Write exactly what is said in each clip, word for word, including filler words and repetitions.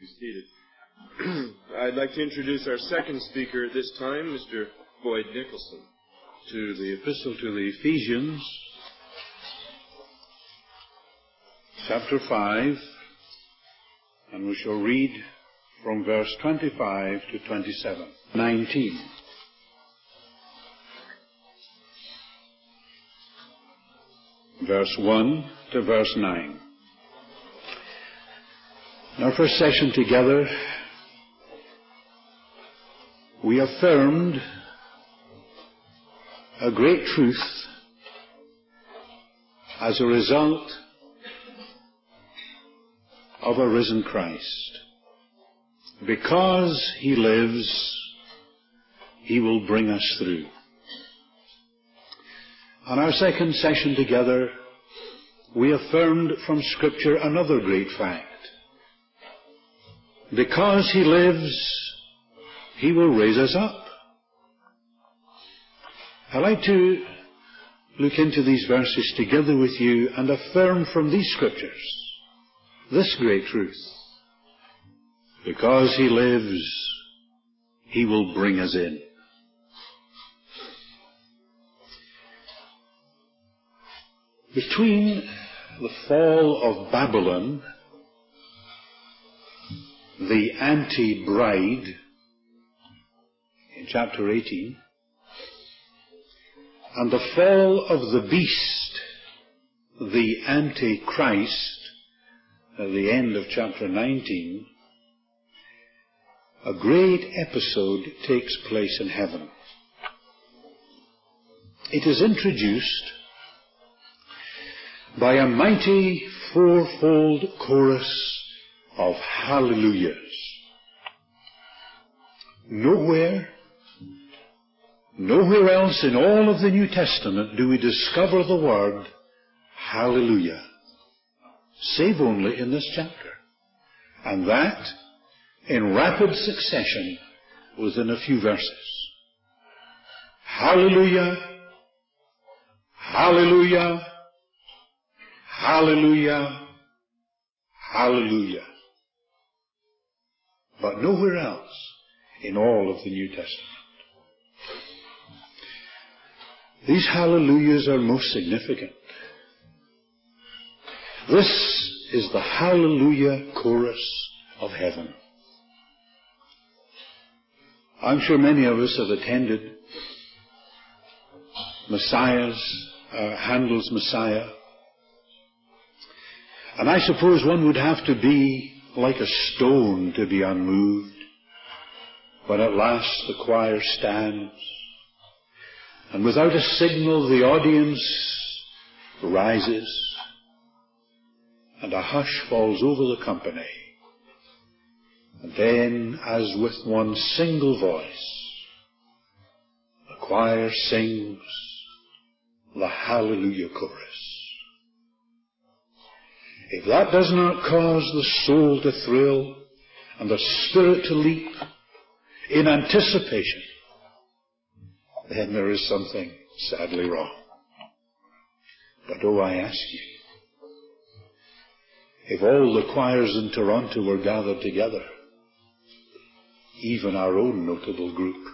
Be seated. I'd like to introduce our second speaker at this time, Mister Boyd Nicholson. To the Epistle to the Ephesians, chapter five, and we shall read from verse twenty-five to twenty-seven. nineteen. Verse one to verse nine. In our first session together, we affirmed a great truth as a result of a risen Christ. Because He lives, He will bring us through. On our second session together, we affirmed from Scripture another great fact. Because He lives, He will raise us up. I'd like to look into these verses together with you and affirm from these Scriptures this great truth. Because He lives, He will bring us in. Between the fall of Babylon, the anti-bride, in chapter eighteen, and the fall of the beast, the Antichrist, at the end of chapter nineteen, a great episode takes place in heaven. It is introduced by a mighty fourfold chorus of hallelujahs. Nowhere, nowhere else in all of the New Testament do we discover the word hallelujah, save only in this chapter. And that in rapid succession within a few verses. Hallelujah, hallelujah, hallelujah, hallelujah. But nowhere else in all of the New Testament. These hallelujahs are most significant. This is the hallelujah chorus of heaven. I'm sure many of us have attended Messiah's, uh, Handel's Messiah. And I suppose one would have to be like a stone to be unmoved when at last the choir stands, and without a signal the audience rises, and a hush falls over the company. And then, as with one single voice, the choir sings the Hallelujah chorus. If that does not cause the soul to thrill and the spirit to leap in anticipation, then there is something sadly wrong. But oh, I ask you, if all the choirs in Toronto were gathered together, even our own notable group,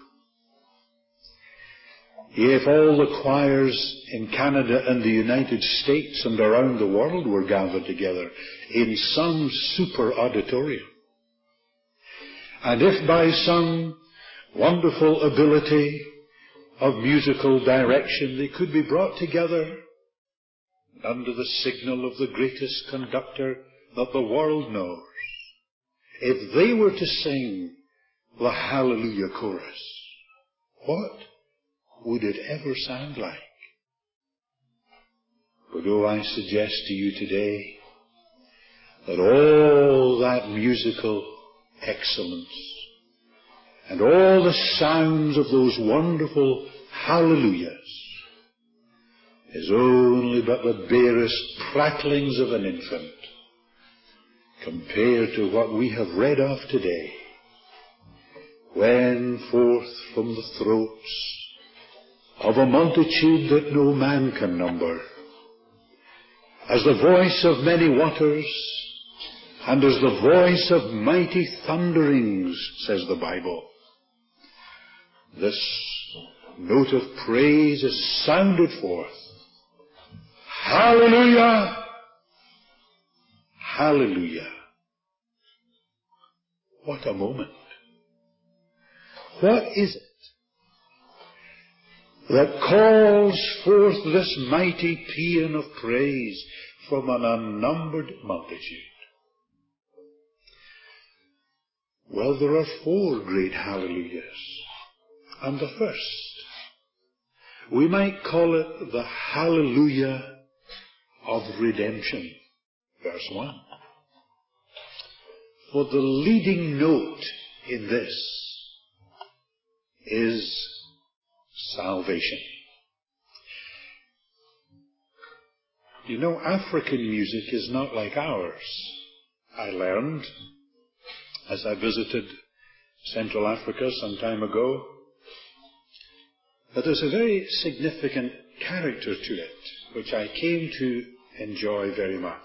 if all the choirs in Canada and the United States and around the world were gathered together in some super auditorium, and if by some wonderful ability of musical direction they could be brought together under the signal of the greatest conductor that the world knows, if they were to sing the Hallelujah chorus, what would it ever sound like? But oh, I suggest to you today that all that musical excellence and all the sounds of those wonderful hallelujahs is only but the barest prattlings of an infant compared to what we have read of today, when forth from the throats of a multitude that no man can number, as the voice of many waters and as the voice of mighty thunderings, says the Bible. This note of praise is sounded forth. Hallelujah! Hallelujah! What a moment. What is it that calls forth this mighty paean of praise from an unnumbered multitude? Well, there are four great hallelujahs. And the first, we might call it the hallelujah of redemption. Verse one. For the leading note in this is salvation. You know, African music is not like ours. I learned as I visited Central Africa some time ago that there's a very significant character to it, which I came to enjoy very much.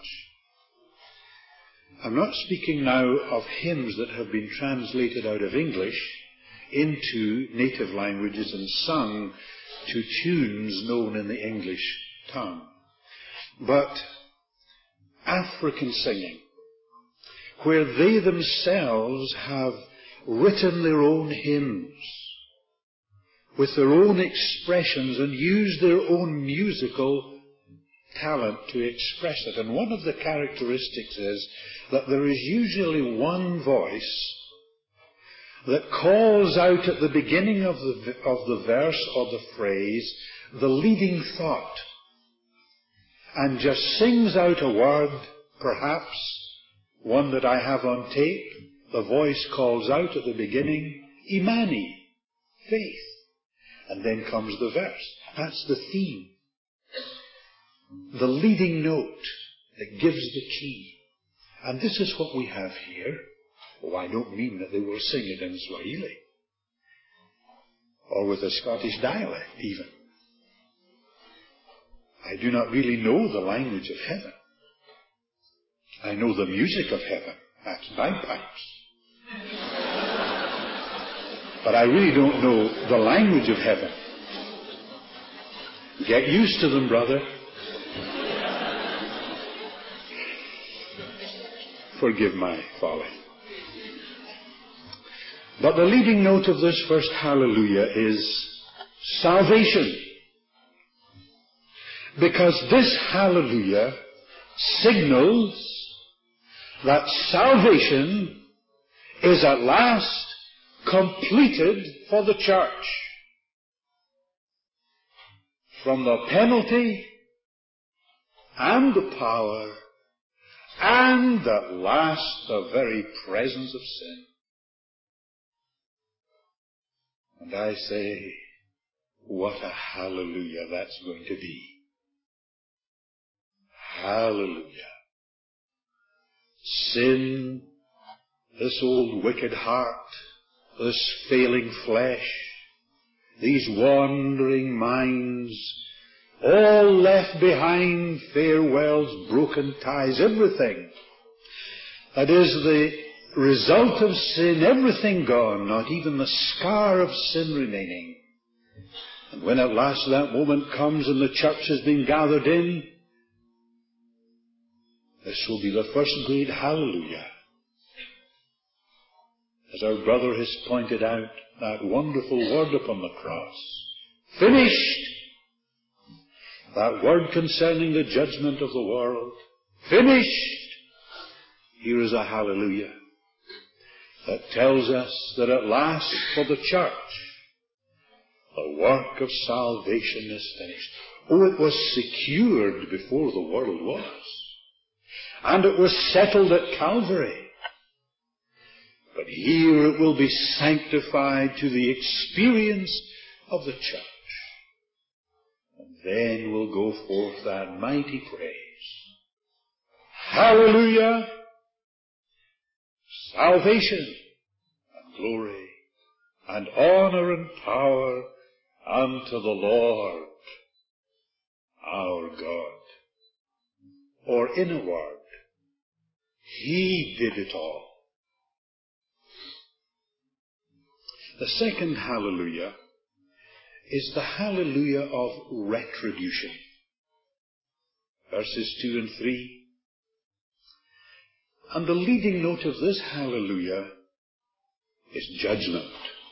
I'm not speaking now of hymns that have been translated out of English into native languages and sung to tunes known in the English tongue, but African singing, where they themselves have written their own hymns with their own expressions and use their own musical talent to express it. And one of the characteristics is that there is usually one voice that calls out at the beginning of the, of the verse or the phrase the leading thought and just sings out a word, perhaps one that I have on tape. The voice calls out at the beginning, Imani, faith. And then comes the verse. That's the theme. The leading note that gives the key. And this is what we have here. Oh, I don't mean that they will sing it in Swahili. Or with a Scottish dialect, even. I do not really know the language of heaven. I know the music of heaven. That's bagpipes. But I really don't know the language of heaven. Get used to them, brother. Forgive my folly. But the leading note of this first hallelujah is salvation. Because this hallelujah signals that salvation is at last completed for the church. From the penalty and the power and at last the very presence of sin. And I say, what a hallelujah that's going to be. Hallelujah. Sin, this old wicked heart, this failing flesh, these wandering minds, all left behind, farewells, broken ties, everything that is the result of sin, everything gone, not even the scar of sin remaining. And when at last that moment comes and the church has been gathered in, this will be the first great hallelujah. As our brother has pointed out, that wonderful word upon the cross. Finished! That word concerning the judgment of the world. Finished! Here is a hallelujah that tells us that at last for the church, the work of salvation is finished. Oh, it was secured before the world was. And it was settled at Calvary. But here it will be sanctified to the experience of the church. And then will go forth that mighty praise. Hallelujah! Salvation and glory and honor and power unto the Lord our God. Or in a word, He did it all. The second hallelujah is the hallelujah of retribution. Verses two and three. And the leading note of this hallelujah is judgment.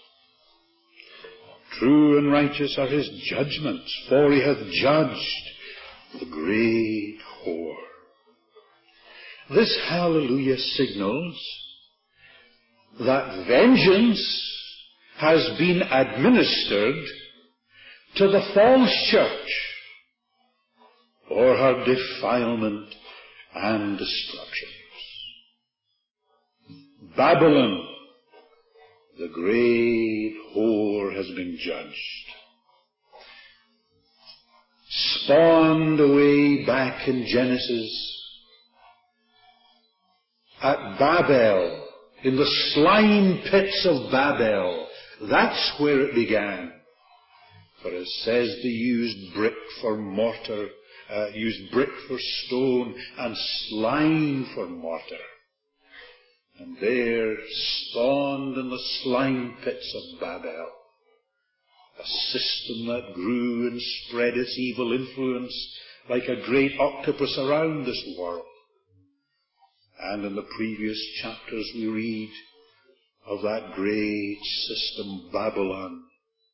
True and righteous are his judgments, for he hath judged the great whore. This hallelujah signals that vengeance has been administered to the false church for her defilement and destructions. Babylon, the great whore, has been judged. Spawned away back in Genesis at Babel, in the slime pits of Babel. That's where it began. For it says they used brick for mortar, uh, used brick for stone, and slime for mortar. And there, spawned in the slime pits of Babel, a system that grew and spread its evil influence like a great octopus around this world. And in the previous chapters we read of that great system, Babylon,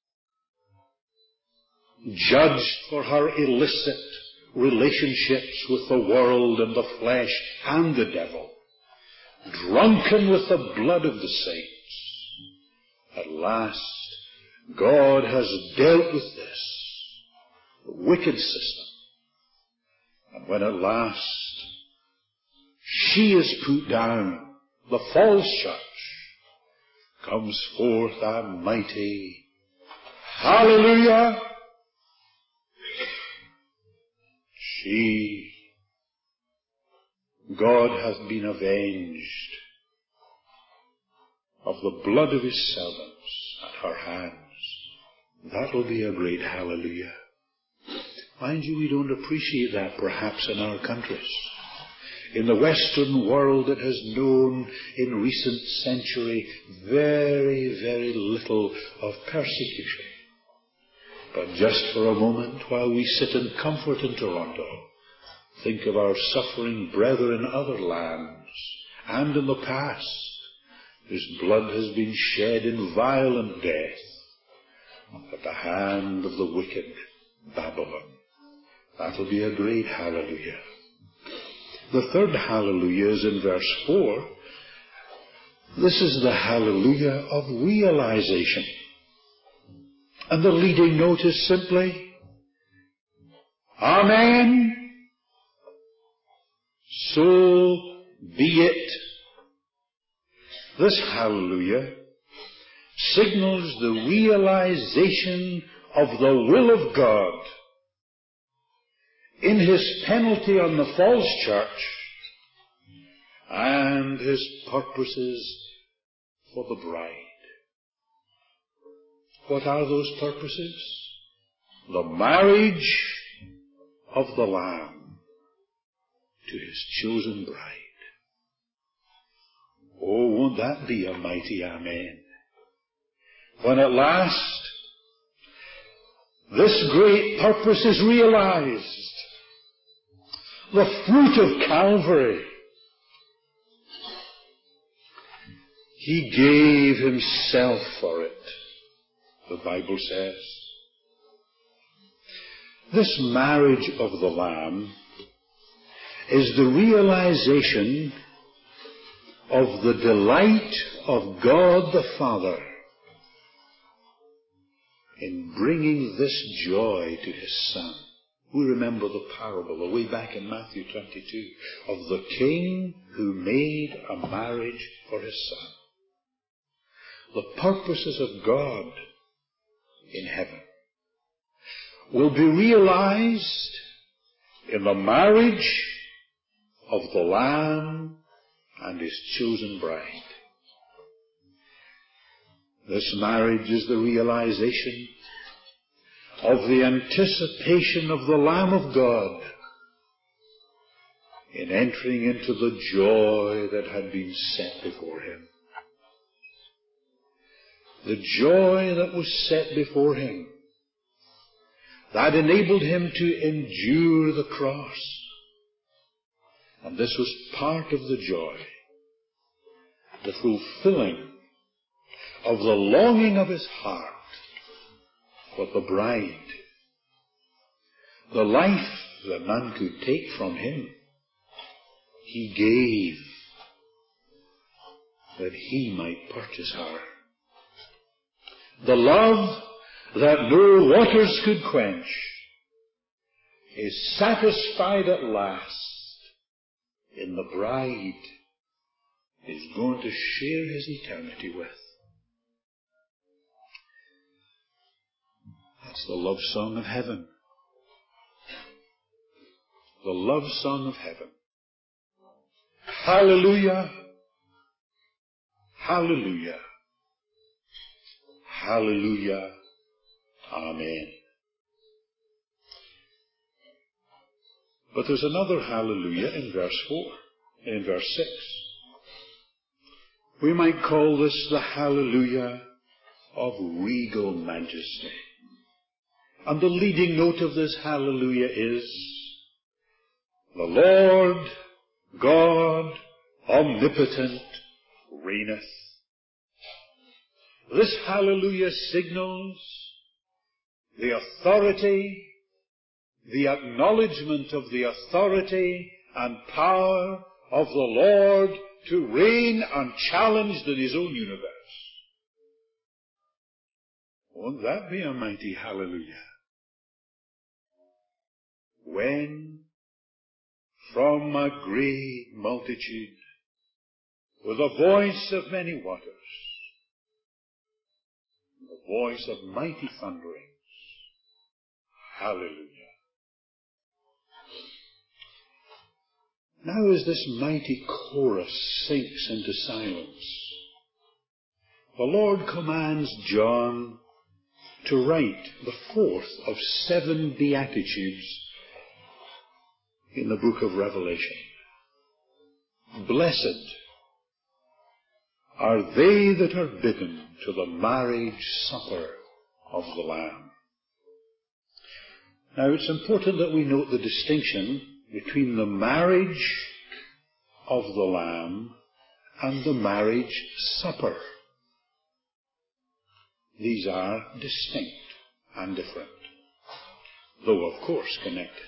judged for her illicit relationships with the world and the flesh and the devil, drunken with the blood of the saints. At last, God has dealt with this wicked system. And when at last she is put down, the false church, comes forth a mighty hallelujah. She, God hath been avenged of the blood of his servants at her hands. That'll be a great hallelujah. Mind you, we don't appreciate that perhaps in our countries. In the Western world, it has known in recent century very, very little of persecution. But just for a moment, while we sit in comfort in Toronto, think of our suffering brethren in other lands and in the past, whose blood has been shed in violent death at the hand of the wicked Babylon. That'll be a great hallelujah. The third hallelujah is in verse four. This is the hallelujah of realization. And the leading note is simply, Amen. So be it. This hallelujah signals the realization of the will of God in his penalty on the false church and his purposes for the bride. What are those purposes? The marriage of the Lamb to his chosen bride. Oh, won't that be a mighty amen? When at last this great purpose is realized, the fruit of Calvary, he gave himself for it, the Bible says. This marriage of the Lamb is the realization of the delight of God the Father in bringing this joy to his Son. We remember the parable way back in Matthew twenty-two of the king who made a marriage for his son. The purposes of God in heaven will be realized in the marriage of the Lamb and his chosen bride. This marriage is the realization of the anticipation of the Lamb of God in entering into the joy that had been set before him. The joy that was set before him, that enabled him to endure the cross. And this was part of the joy, the fulfilling of the longing of his heart for the bride, the life that none could take from him. He gave that he might purchase her. The love that no waters could quench is satisfied at last in the bride he's going to share his eternity with. That's the love song of heaven. The love song of heaven. Hallelujah. Hallelujah. Hallelujah. Amen. But there's another hallelujah in verse four, in verse six. We might call this the hallelujah of regal majesty. And the leading note of this hallelujah is, the Lord God omnipotent reigneth. This hallelujah signals the authority, the acknowledgement of the authority and power of the Lord to reign unchallenged in his own universe. Won't that be a mighty hallelujah? When from a great multitude, with a voice of many waters, the voice of mighty thunderings, hallelujah. Now as this mighty chorus sinks into silence, the Lord commands John to write the fourth of seven Beatitudes in the book of Revelation. Blessed are they that are bidden to the marriage supper of the Lamb. Now it's important that we note the distinction between the marriage of the Lamb and the marriage supper. These are distinct and different, though of course connected.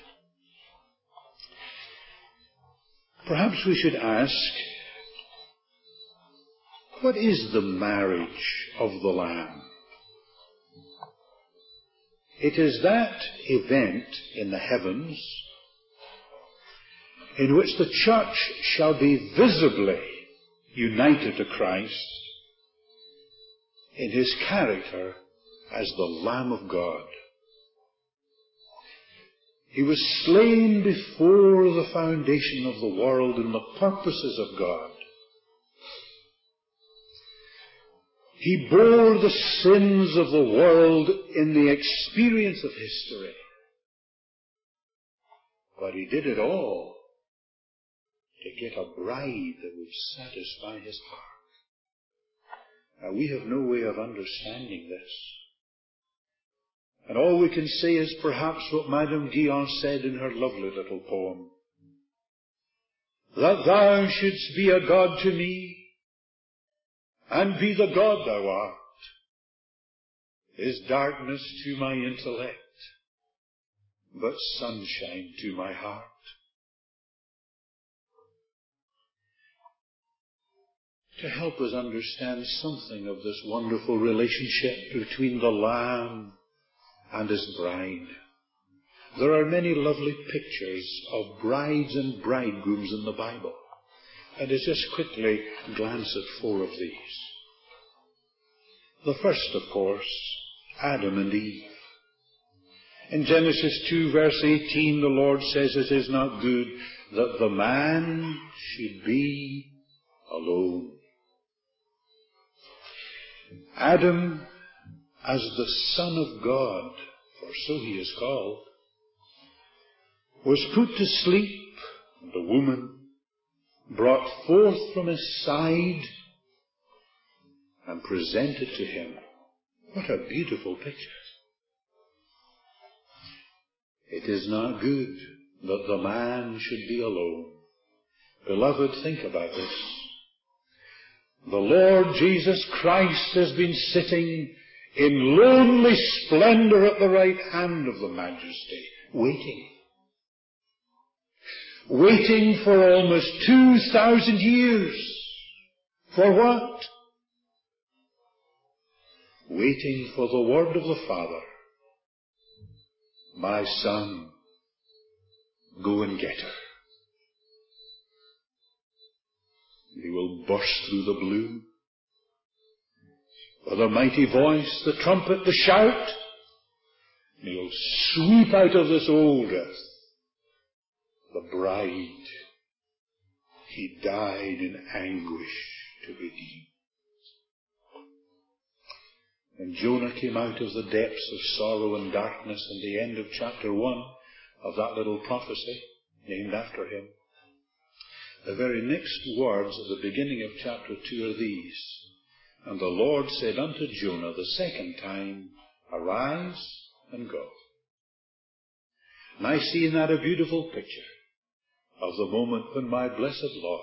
Perhaps we should ask, what is the marriage of the Lamb? It is that event in the heavens in which the church shall be visibly united to Christ in his character as the Lamb of God. He was slain before the foundation of the world in the purposes of God. He bore the sins of the world in the experience of history. But he did it all to get a bride that would satisfy his heart. Now, we have no way of understanding this. And all we can say is perhaps what Madame Guyon said in her lovely little poem. That thou shouldst be a God to me, and be the God thou art, is darkness to my intellect, but sunshine to my heart. To help us understand something of this wonderful relationship between the Lamb and his bride, there are many lovely pictures of brides and bridegrooms in the Bible. And let's just quickly glance at four of these. The first, of course, Adam and Eve. In Genesis two, verse eighteen, the Lord says, it is not good that the man should be alone. Adam, as the Son of God, for so he is called, was put to sleep And the woman brought forth from his side and presented to him. What a beautiful picture. It is not good that the man should be alone. Beloved, think about this. The Lord Jesus Christ has been sitting in lonely splendor at the right hand of the Majesty, waiting. Waiting for almost two thousand years. For what? Waiting for the word of the Father. My son, go and get her. He will burst through the blue with a mighty voice, the trumpet, the shout. And he'll sweep out of this old earth the bride he died in anguish to redeem. When Jonah came out of the depths of sorrow and darkness in the end of chapter one of that little prophecy named after him, the very next words at the beginning of chapter two are these. And the Lord said unto Jonah the second time, Arise and go. And I see in that a beautiful picture of the moment when my blessed Lord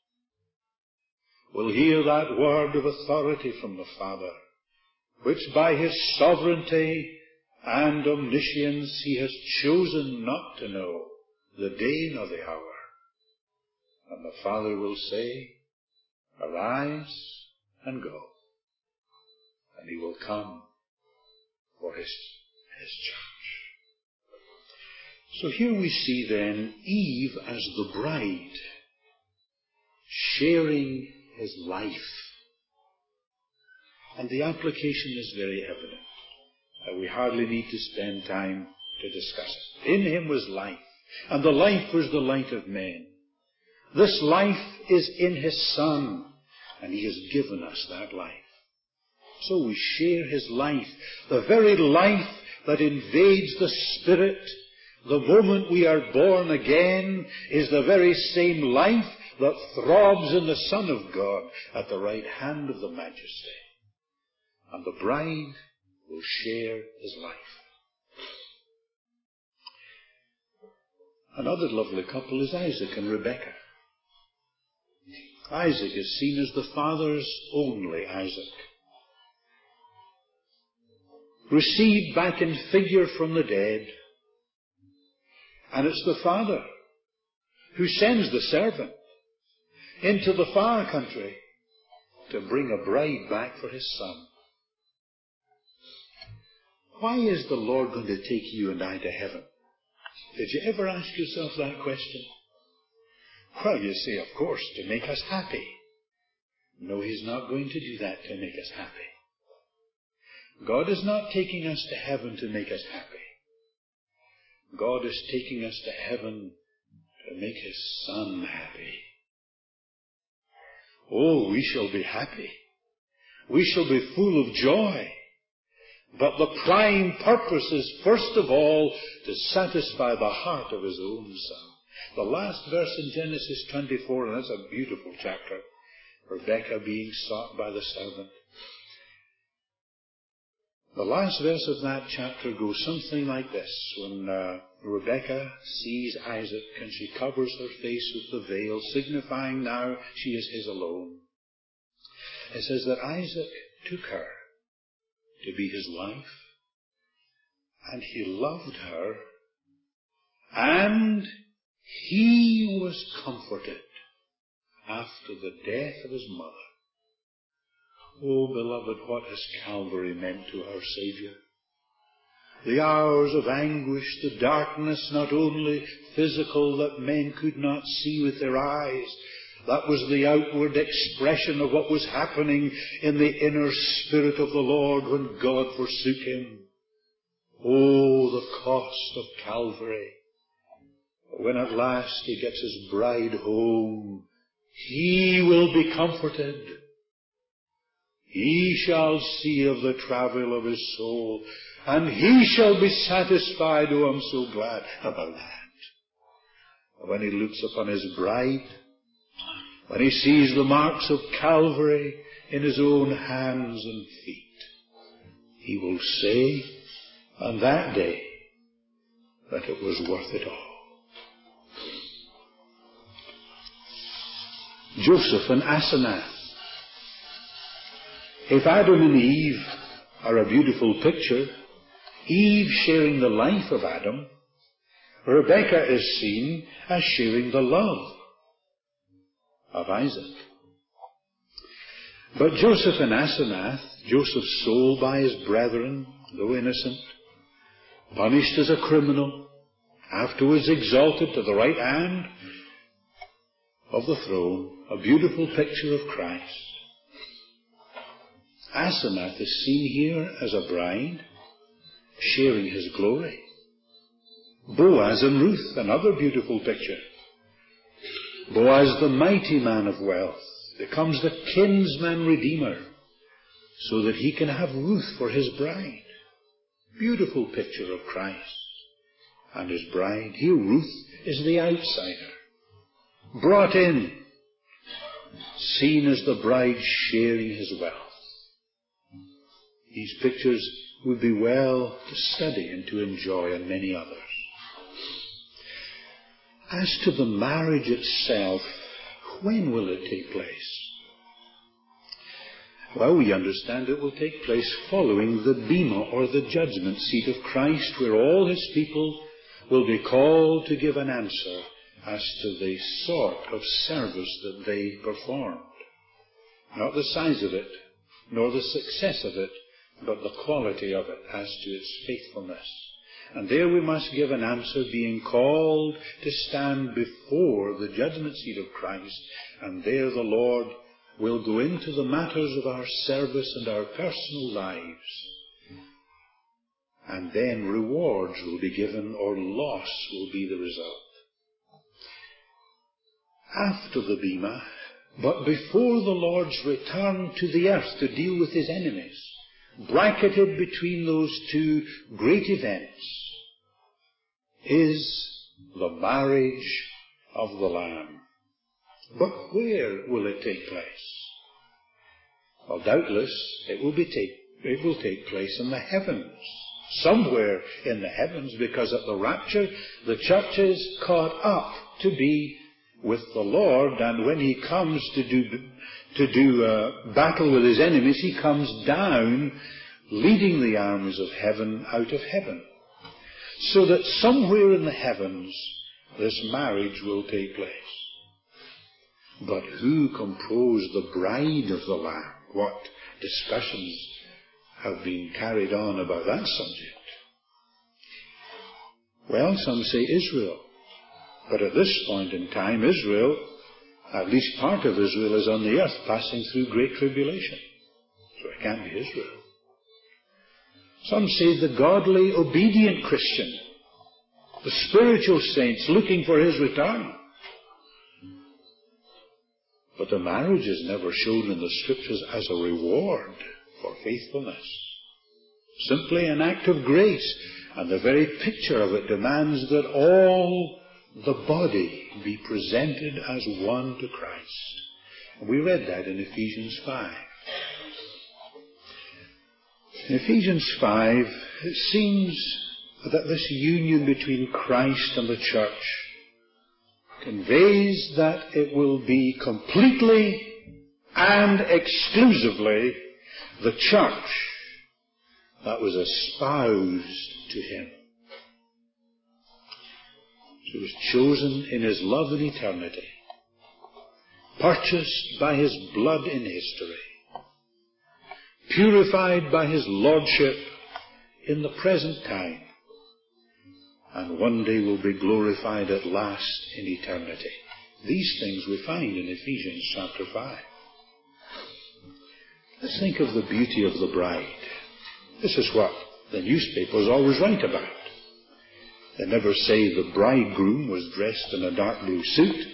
will hear that word of authority from the Father, which by his sovereignty and omniscience he has chosen not to know the day nor the hour. And the Father will say, Arise and go. And he will come for his, his church. So here we see then Eve as the bride, sharing his life. And the application is very evident. Uh, we hardly need to spend time to discuss it. In him was life, and the life was the light of men. This life is in his Son, and he has given us that life. So we share his life, the very life that invades the Spirit. The moment we are born again is the very same life that throbs in the Son of God at the right hand of the Majesty. And the bride will share his life. Another lovely couple is Isaac and Rebekah. Isaac is seen as the father's only Isaac, received back in figure from the dead. And it's the father who sends the servant into the far country to bring a bride back for his son. Why is the Lord going to take you and I to heaven? Did you ever ask yourself that question? Well, you say, of course, to make us happy. No, he's not going to do that to make us happy. God is not taking us to heaven to make us happy. God is taking us to heaven to make his Son happy. Oh, we shall be happy. We shall be full of joy. But the prime purpose is, first of all, to satisfy the heart of his own Son. The last verse in Genesis twenty-four, and that's a beautiful chapter, Rebekah being sought by the servant. The last verse of that chapter goes something like this. When uh, Rebekah sees Isaac and she covers her face with the veil, signifying now she is his alone. It says that Isaac took her to be his wife, and he loved her, and he was comforted after the death of his mother. Oh, beloved, what has Calvary meant to our Saviour? The hours of anguish, the darkness, not only physical, that men could not see with their eyes. That was the outward expression of what was happening in the inner spirit of the Lord when God forsook him. Oh, the cost of Calvary. When at last he gets his bride home, he will be comforted. He shall see of the travail of his soul, and he shall be satisfied. Oh, I'm so glad about that. when he looks upon his bride, when he sees the marks of Calvary in his own hands and feet, he will say on that day that it was worth it all. Joseph and Asenath. If Adam and Eve are a beautiful picture, Eve sharing the life of Adam, Rebekah is seen as sharing the love of Isaac. But Joseph and Asenath, Joseph sold by his brethren, though innocent, punished as a criminal, afterwards exalted to the right hand of the throne, a beautiful picture of Christ. Asenath is seen here as a bride, sharing his glory. Boaz and Ruth, another beautiful picture. Boaz, the mighty man of wealth, becomes the kinsman redeemer, so that he can have Ruth for his bride. Beautiful picture of Christ and his bride. Here Ruth is the outsider, brought in, seen as the bride sharing his wealth. These pictures would be well to study and to enjoy, and many others. As to the marriage itself, when will it take place? Well, we understand it will take place following the bema, or the judgment seat of Christ, where all his people will be called to give an answer as to the sort of service that they performed. Not the size of it, nor the success of it, but the quality of it as to its faithfulness. And there we must give an answer, being called to stand before the judgment seat of Christ, and there the Lord will go into the matters of our service and our personal lives. And then rewards will be given, or loss will be the result. After the bema, but before the Lord's return to the earth to deal with his enemies, bracketed between those two great events, is the marriage of the Lamb. But where will it take place? Well, doubtless it will be take, it will take place in the heavens. Somewhere in the heavens, because at the rapture the church is caught up to be with the Lord, and when he comes to do to do uh, battle with his enemies, he comes down leading the armies of heaven out of heaven. So that somewhere in the heavens this marriage will take place. But who composed the bride of the Lamb? What discussions have been carried on about that subject? Well, some say Israel. But at this point in time, Israel, at least part of Israel, is on the earth passing through great tribulation. So it can't be Israel. Some say the godly, obedient Christian, the spiritual saints looking for his return. But the marriage is never shown in the Scriptures as a reward for faithfulness. Simply an act of grace, and the very picture of it demands that all the body be presented as one to Christ. And we read that in Ephesians five. In Ephesians five, it seems that this union between Christ and the church conveys that it will be completely and exclusively the church that was espoused to him. She was chosen in his love in eternity, purchased by his blood in history, purified by his lordship in the present time, and one day will be glorified at last in eternity. These things we find in Ephesians chapter five. Let's think of the beauty of the bride. This is what the newspapers always write about. They never say the bridegroom was dressed in a dark blue suit,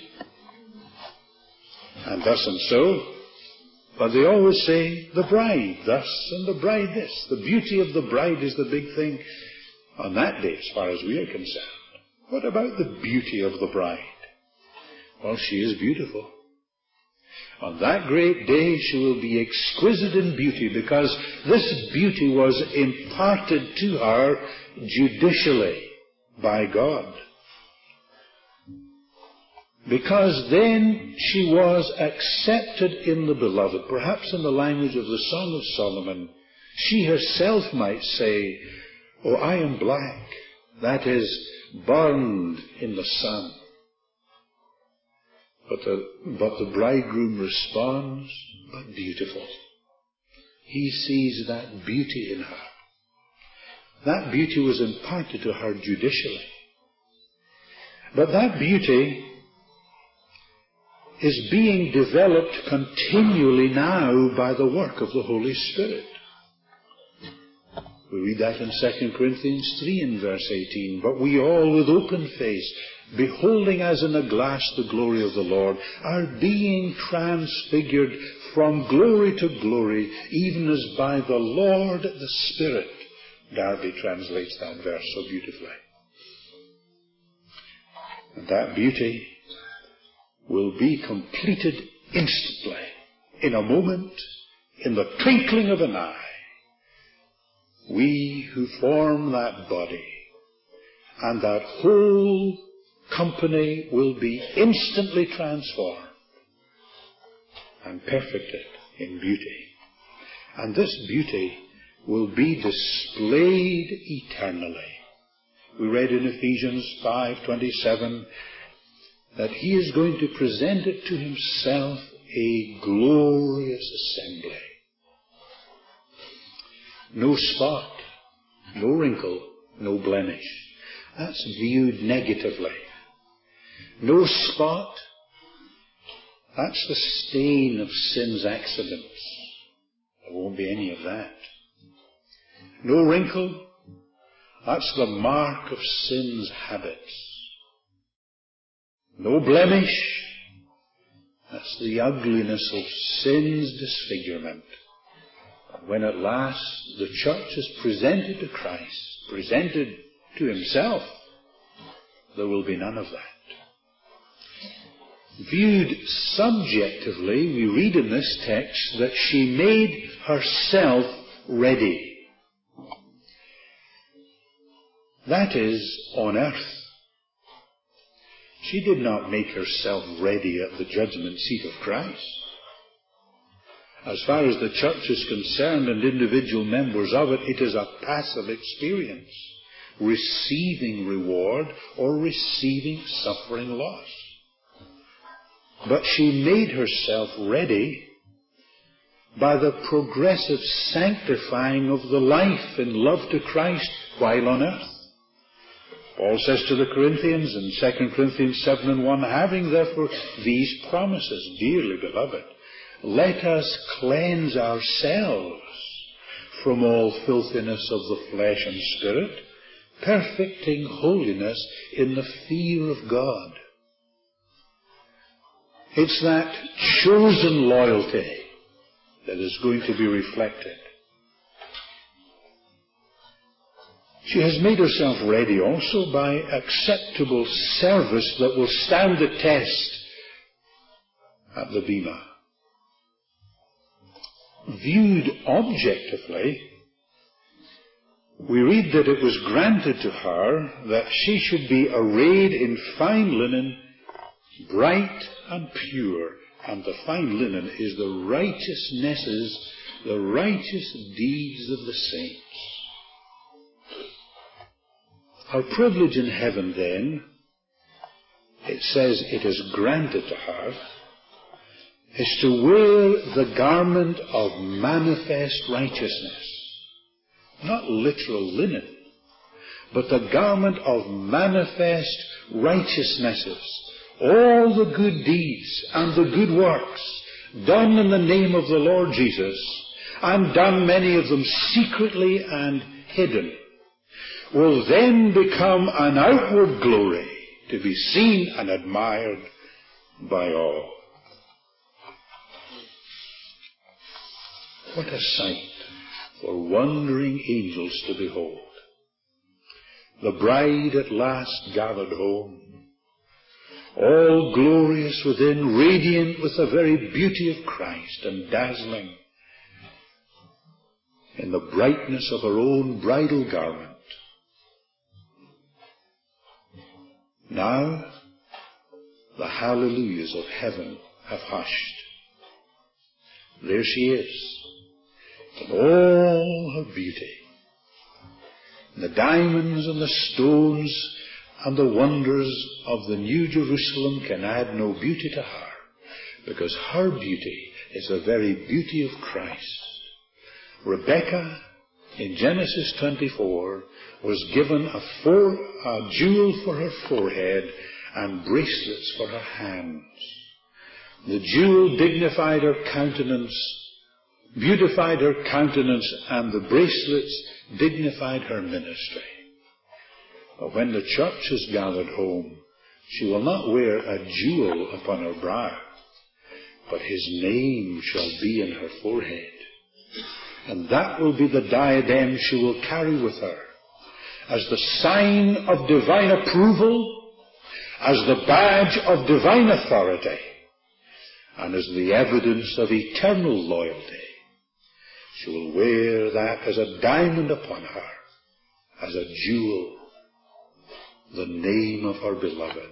and thus and so, but they always say the bride thus and the bride this. The beauty of the bride is the big thing on that day as far as we are concerned. What about the beauty of the bride? Well, she is beautiful. On that great day she will be exquisite in beauty, because this beauty was imparted to her judicially by God. Because then she was accepted in the beloved. Perhaps in the language of the Song of Solomon, she herself might say, "Oh, I am black," that is, burned in the sun. But the, but the bridegroom responds, "But beautiful." He sees that beauty in her. That beauty was imparted to her judicially. But that beauty is being developed continually now by the work of the Holy Spirit. We read that in Second Corinthians three in verse eighteen. "But we all with open face, beholding as in a glass the glory of the Lord, are being transfigured from glory to glory, even as by the Lord the Spirit." Darby translates that verse so beautifully. And that beauty will be completed instantly, in a moment, in the twinkling of an eye. We who form that body and that whole company will be instantly transformed and perfected in beauty. And this beauty will be displayed eternally. We read in Ephesians five twenty-seven that he is going to present it to himself a glorious assembly. No spot, no wrinkle, no blemish. That's viewed negatively. No spot, that's the stain of sin's accidents. There won't be any of that. No wrinkle, that's the mark of sin's habits. No blemish, that's the ugliness of sin's disfigurement. When at last the church is presented to Christ, presented to himself, there will be none of that. Viewed subjectively, we read in this text that she made herself ready. That is, on earth. She did not make herself ready at the judgment seat of Christ. As far as the church is concerned and individual members of it, it is a passive experience, receiving reward or receiving suffering loss. But she made herself ready by the progressive sanctifying of the life in love to Christ while on earth. Paul says to the Corinthians in Second Corinthians seven and one, "Having therefore these promises, dearly beloved, let us cleanse ourselves from all filthiness of the flesh and spirit, perfecting holiness in the fear of God." It's that chosen loyalty that is going to be reflected. She has made herself ready also by acceptable service that will stand the test at the bema. Viewed objectively, we read that it was granted to her that she should be arrayed in fine linen, bright and pure. And the fine linen is the righteousnesses, the righteous deeds of the saints. Her privilege in heaven, then, it says it is granted to her, is to wear the garment of manifest righteousness. Not literal linen, but the garment of manifest righteousnesses. All the good deeds and the good works done in the name of the Lord Jesus, and done many of them secretly and hidden, will then become an outward glory to be seen and admired by all. What a sight for wondering angels to behold. The bride at last gathered home. all glorious within, radiant with the very beauty of Christ, and dazzling in the brightness of her own bridal garment. Now the hallelujahs of heaven have hushed. There she is, in all her beauty. The diamonds and the stones and the wonders of the New Jerusalem can add no beauty to her, because her beauty is the very beauty of Christ. Rebekah, in Genesis twenty-four, was given a, four, a jewel for her forehead and bracelets for her hands. The jewel dignified her countenance, beautified her countenance, and the bracelets dignified her ministry. But when the church is gathered home, she will not wear a jewel upon her brow, but his name shall be in her forehead. And that will be the diadem she will carry with her, as the sign of divine approval, as the badge of divine authority, and as the evidence of eternal loyalty. She will wear that as a diamond upon her, as a jewel, the name of her beloved.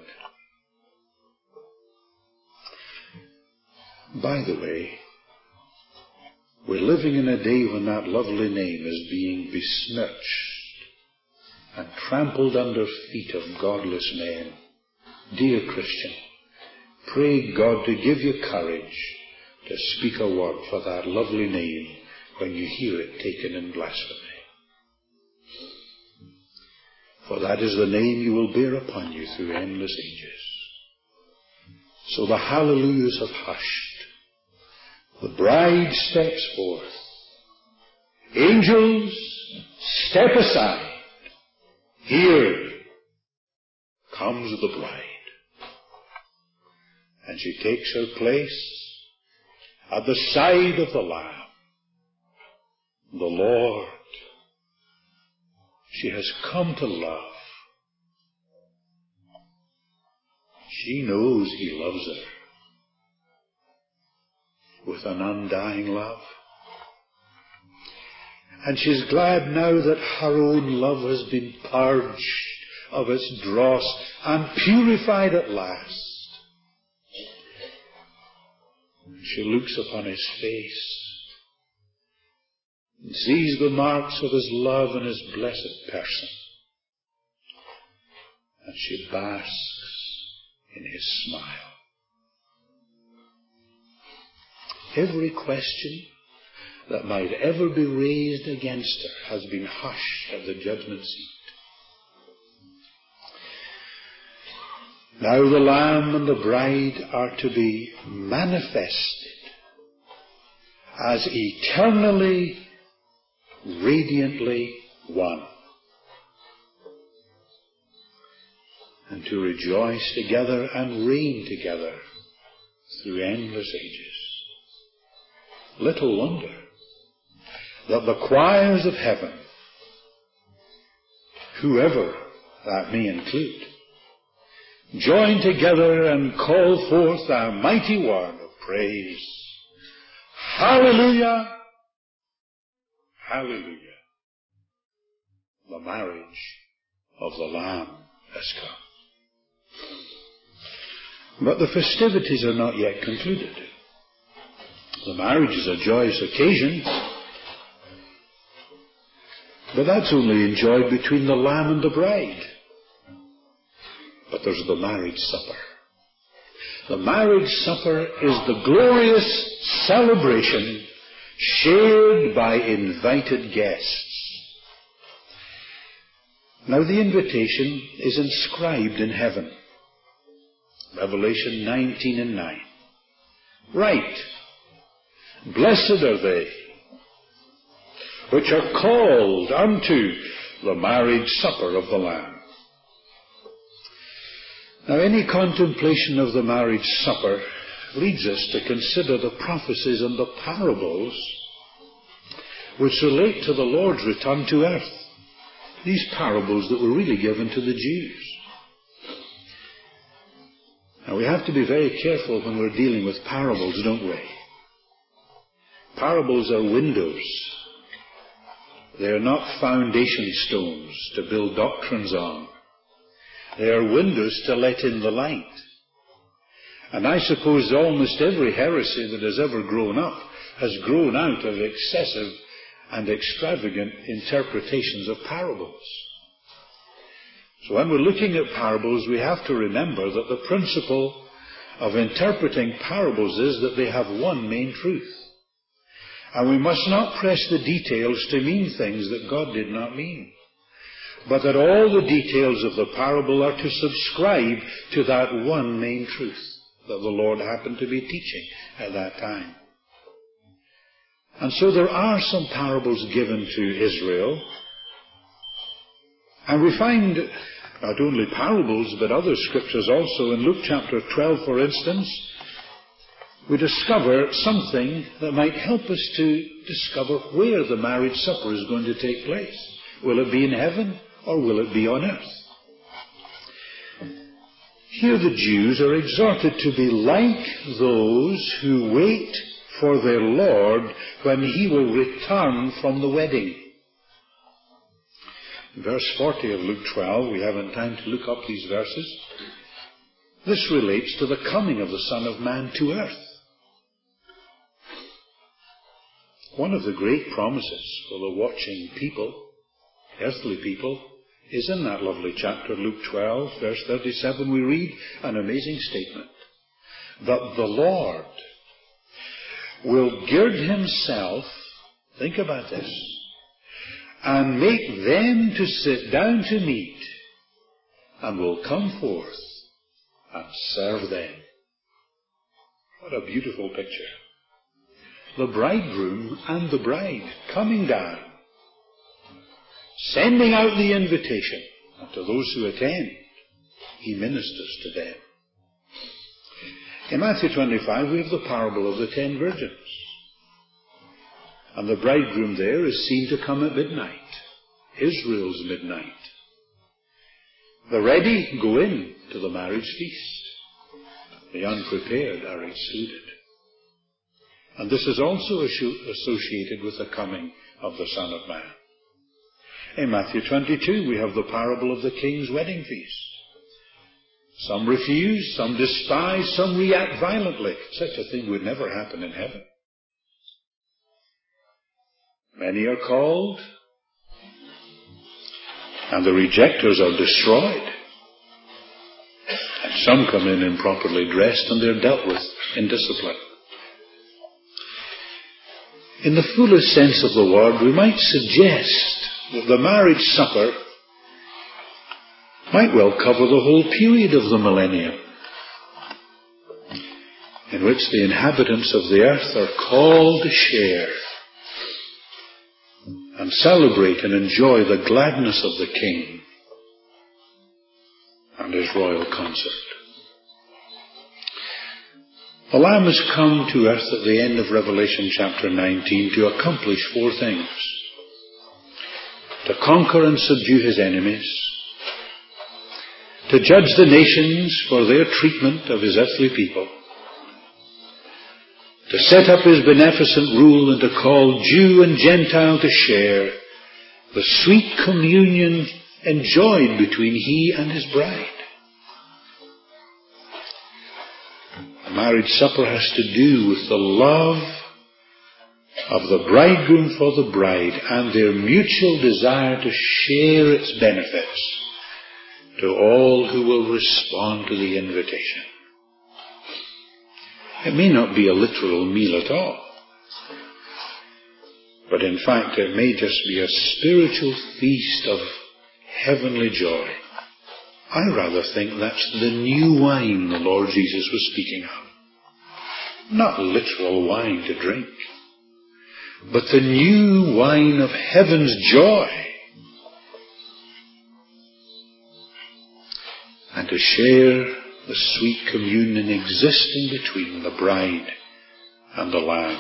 By the way, we're living in a day when that lovely name is being besmirched and trampled under feet of godless men. Dear Christian, pray God to give you courage to speak a word for that lovely name when you hear it taken in blasphemy. For that is the name you will bear upon you through endless ages. So the hallelujahs have hushed. The bride steps forth. Angels, step aside. Here comes the bride. And she takes her place at the side of the Lamb, the Lord. She has come to love. She knows he loves her with an undying love. And she's glad now that her own love has been purged of its dross and purified at last. She looks upon his face and sees the marks of his love in his blessed person. And she basks in his smile. Every question that might ever be raised against her has been hushed at the judgment seat. Now the Lamb and the bride are to be manifested as eternally, radiantly one, and to rejoice together and reign together through endless ages. Little wonder that the choirs of heaven, whoever that may include, join together and call forth a mighty word of praise. Hallelujah! Hallelujah! The marriage of the Lamb has come. But the festivities are not yet concluded. The marriage is a joyous occasion, but that's only enjoyed between the Lamb and the bride. But there's the marriage supper. The marriage supper is the glorious celebration shared by invited guests. Now the invitation is inscribed in heaven. Revelation nineteen and nine. Right. Blessed are they which are called unto the marriage supper of the Lamb. Now, any contemplation of the marriage supper leads us to consider the prophecies and the parables which relate to the Lord's return to earth. These parables that were really given to the Jews. Now we have to be very careful when we're dealing with parables, don't we? Parables are windows. They are not foundation stones to build doctrines on. They are windows to let in the light. And I suppose almost every heresy that has ever grown up has grown out of excessive and extravagant interpretations of parables. So when we're looking at parables, we have to remember that the principle of interpreting parables is that they have one main truth. And we must not press the details to mean things that God did not mean, but that all the details of the parable are to subscribe to that one main truth that the Lord happened to be teaching at that time. And so there are some parables given to Israel, and we find not only parables, but other scriptures also. In Luke chapter twelve, for instance, we discover something that might help us to discover where the marriage supper is going to take place. Will it be in heaven, or will it be on earth? Here the Jews are exhorted to be like those who wait for their Lord when he will return from the wedding. Verse forty of Luke twelve, we haven't time to look up these verses. This relates to the coming of the Son of Man to earth. One of the great promises for the watching people, earthly people, is in that lovely chapter, Luke twelve, verse thirty-seven. We read an amazing statement, that the Lord will gird himself, think about this, and make them to sit down to meat, and will come forth and serve them. What a beautiful picture. The bridegroom and the bride coming down, sending out the invitation, and to those who attend, he ministers to them. In Matthew twenty-five, we have the parable of the ten virgins. And the bridegroom there is seen to come at midnight, Israel's midnight. The ready go in to the marriage feast. The unprepared are excluded. And this is also associated with the coming of the Son of Man. In Matthew twenty-two, we have the parable of the king's wedding feast. Some refuse, some despise, some react violently. Such a thing would never happen in heaven. Many are called, and the rejectors are destroyed. And some come in improperly dressed, and they're dealt with in discipline. In the fullest sense of the word, we might suggest that the marriage supper might well cover the whole period of the millennium, in which the inhabitants of the earth are called to share and celebrate and enjoy the gladness of the King and his royal consort. The Lamb has come to earth at the end of Revelation chapter nineteen to accomplish four things: to conquer and subdue his enemies, to judge the nations for their treatment of his earthly people, to set up his beneficent rule, and to call Jew and Gentile to share the sweet communion enjoyed between he and his bride. The marriage supper has to do with the love of the bridegroom for the bride and their mutual desire to share its benefits to all who will respond to the invitation. It may not be a literal meal at all, but in fact it may just be a spiritual feast of heavenly joy. I rather think that's the new wine the Lord Jesus was speaking of. Not literal wine to drink, but the new wine of heaven's joy. And to share the sweet communion existing between the bride and the Lamb.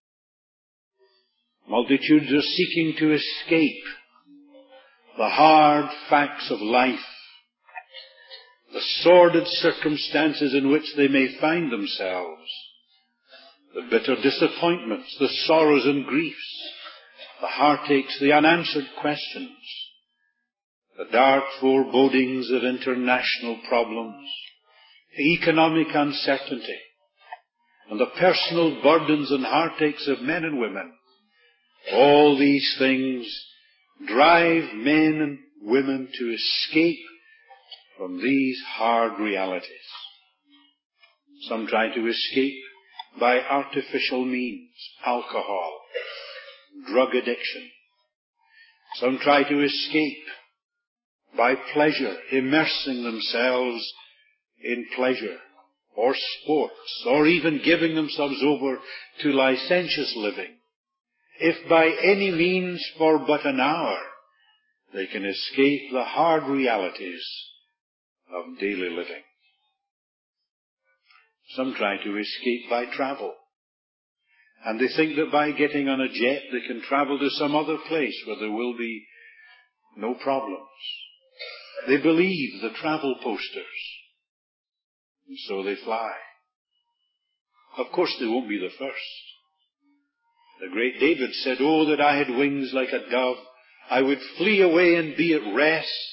Multitudes are seeking to escape the hard facts of life, the sordid circumstances in which they may find themselves, the bitter disappointments, the sorrows and griefs, the heartaches, the unanswered questions, the dark forebodings of international problems, the economic uncertainty, and the personal burdens and heartaches of men and women. All these things drive men and women to escape from these hard realities. Some try to escape by artificial means, alcohol, drug addiction. Some try to escape by pleasure, immersing themselves in pleasure or sports, or even giving themselves over to licentious living, if by any means for but an hour they can escape the hard realities of daily living. Some try to escape by travel, and they think that by getting on a jet they can travel to some other place where there will be no problems. They believe the travel posters, and so they fly. Of course they won't be the first. The great David said, "Oh, that I had wings like a dove, I would flee away and be at rest